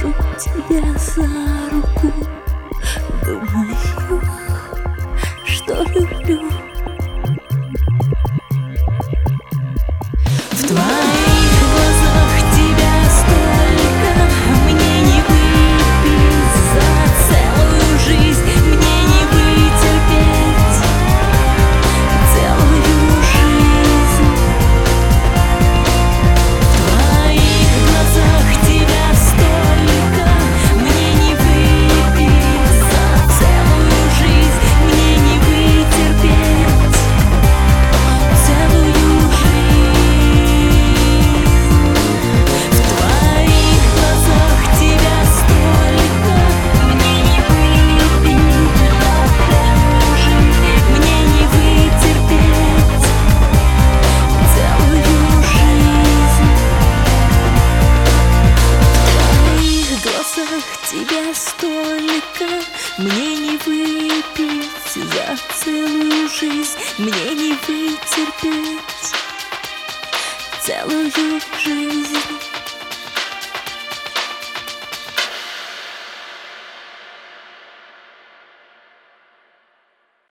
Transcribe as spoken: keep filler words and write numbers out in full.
держу тебя за руку, думаю, что люблю. В твоих глазах тебя столько, мне не выпить за целую жизнь, мне не вытерпеть целую жизнь. В твоих глазах тебя столько, мне не выпить за целую жизнь, мне не вытерпеть целую жизнь. Тебя столько, мне не выпить за целую жизнь, мне не вытерпеть целую жизнь.